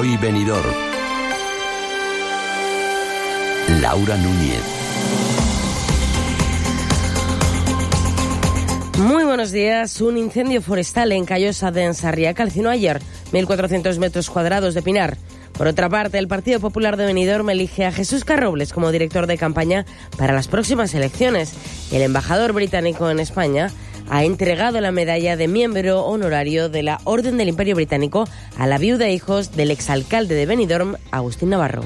Hoy Benidorm. Laura Núñez. Muy buenos días. Un incendio forestal en Callosa de Ensarria calcinó ayer 1.400 metros cuadrados de pinar. Por otra parte, el Partido Popular de Benidorm elige a Jesús Carrobles como director de campaña para las próximas elecciones. El embajador británico en España ha entregado la medalla de miembro honorario de la Orden del Imperio Británico a la viuda e hijos del exalcalde de Benidorm, Agustín Navarro.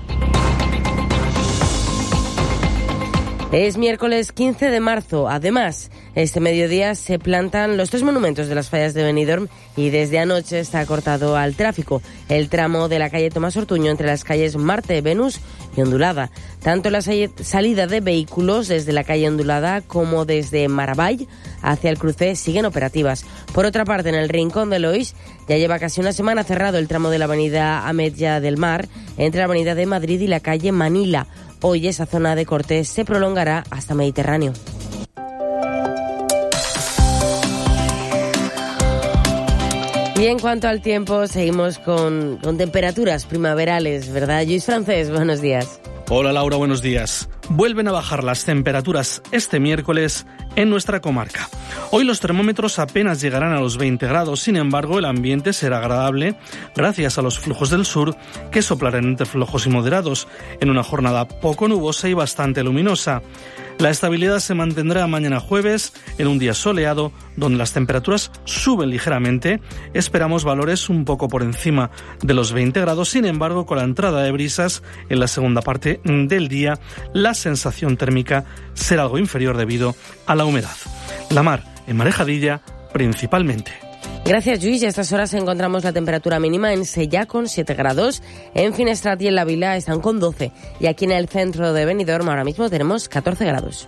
Es miércoles 15 de marzo. Además, este mediodía se plantan los 3 monumentos de las fallas de Benidorm y desde anoche está cortado al tráfico el tramo de la calle Tomás Ortuño entre las calles Marte, Venus y Ondulada. Tanto la salida de vehículos desde la calle Ondulada como desde Maravall hacia el cruce siguen operativas. Por otra parte, en el Rincón de Loix ya lleva casi una semana cerrado el tramo de la avenida Ametlla del Mar entre la avenida de Madrid y la calle Manila. Hoy esa zona de corte se prolongará hasta Mediterráneo. Y en cuanto al tiempo, seguimos con temperaturas primaverales, ¿verdad? Lluís Francés, buenos días. Hola Laura, buenos días. Vuelven a bajar las temperaturas este miércoles en nuestra comarca. Hoy los termómetros apenas llegarán a los 20 grados, sin embargo el ambiente será agradable gracias a los flujos del sur que soplarán entre flojos y moderados en una jornada poco nubosa y bastante luminosa. La estabilidad se mantendrá mañana jueves en un día soleado donde las temperaturas suben ligeramente. Esperamos valores un poco por encima de los 20 grados, sin embargo con la entrada de brisas en la segunda parte del día la sensación térmica será algo inferior debido a la humedad. La mar en Marejadilla principalmente. Gracias, Lluís. Y a estas horas encontramos la temperatura mínima en Sella con 7 grados, en Finestrat y en La Vila están con 12 y aquí en el centro de Benidorm ahora mismo tenemos 14 grados.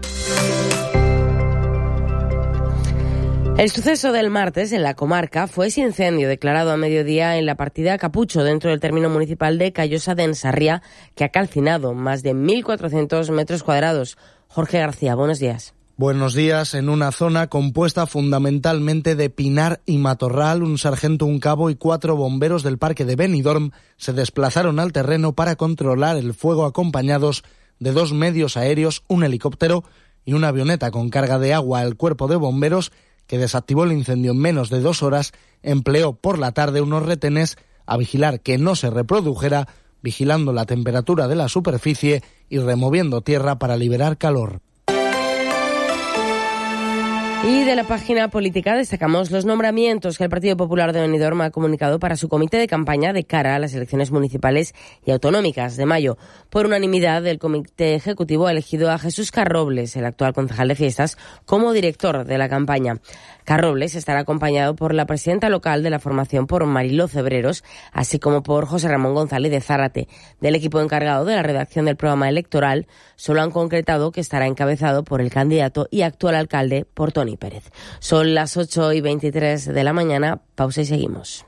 El suceso del martes en la comarca fue ese incendio declarado a mediodía en la partida Capucho dentro del término municipal de Callosa de Ensarria que ha calcinado más de 1.400 metros cuadrados. Jorge García, buenos días. Buenos días. En una zona compuesta fundamentalmente de pinar y matorral, un sargento, un cabo y 4 bomberos del parque de Benidorm se desplazaron al terreno para controlar el fuego acompañados de 2 medios aéreos, un helicóptero y una avioneta con carga de agua. El cuerpo de bomberos, que desactivó el incendio en menos de 2 horas, empleó por la tarde unos retenes a vigilar que no se reprodujera, vigilando la temperatura de la superficie y removiendo tierra para liberar calor. Y de la página política destacamos los nombramientos que el Partido Popular de Benidorm ha comunicado para su comité de campaña de cara a las elecciones municipales y autonómicas de mayo. Por unanimidad, el comité ejecutivo ha elegido a Jesús Carrobles, el actual concejal de fiestas, como director de la campaña. Carrobles estará acompañado por la presidenta local de la formación, por Mariló Cebreros, así como por José Ramón González de Zárate. Del equipo encargado de la redacción del programa electoral, solo han concretado que estará encabezado por el candidato y actual alcalde, por Toni Pérez. Son las 8:23 de la mañana. Pausa y seguimos.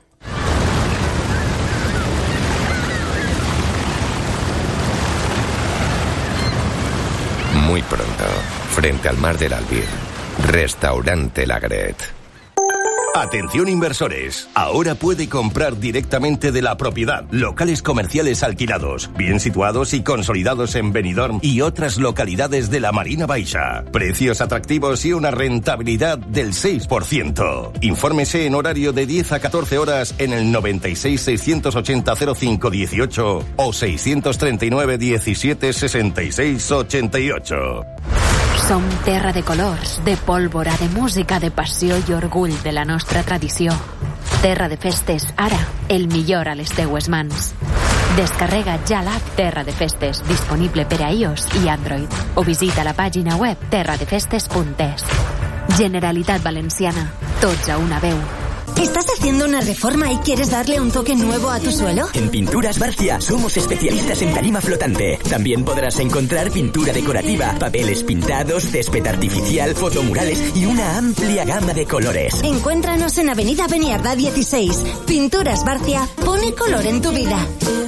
Muy pronto, frente al mar del Albir, Restaurante Lagret. Atención inversores, ahora puede comprar directamente de la propiedad. Locales comerciales alquilados, bien situados y consolidados en Benidorm y otras localidades de la Marina Baixa. Precios atractivos y una rentabilidad del 6%. Infórmese en horario de 10 a 14 horas en el 96 680 05 18 o 639 17 66 88. Som terra de colors, de pólvora, de música, de passió i orgull de la nostra tradició. Terra de festes, ara, el millor a les teues mans. Descarrega ja l'app Terra de Festes, disponible per a iOS i Android, o visita la pàgina web terradefestes.es. Generalitat Valenciana, tots a una veu. ¿Estás haciendo una reforma y quieres darle un toque nuevo a tu suelo? En Pinturas Barcia somos especialistas en tarima flotante. También podrás encontrar pintura decorativa, papeles pintados, césped artificial, fotomurales y una amplia gama de colores. Encuéntranos en Avenida Beniardá 16. Pinturas Barcia pone color en tu vida.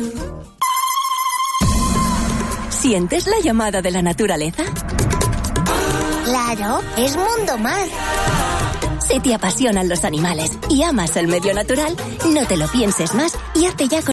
¿Sientes la llamada de la naturaleza? Claro, es Mundo Mar. Si te apasionan los animales y amas el medio natural, no te lo pienses más y hazte ya con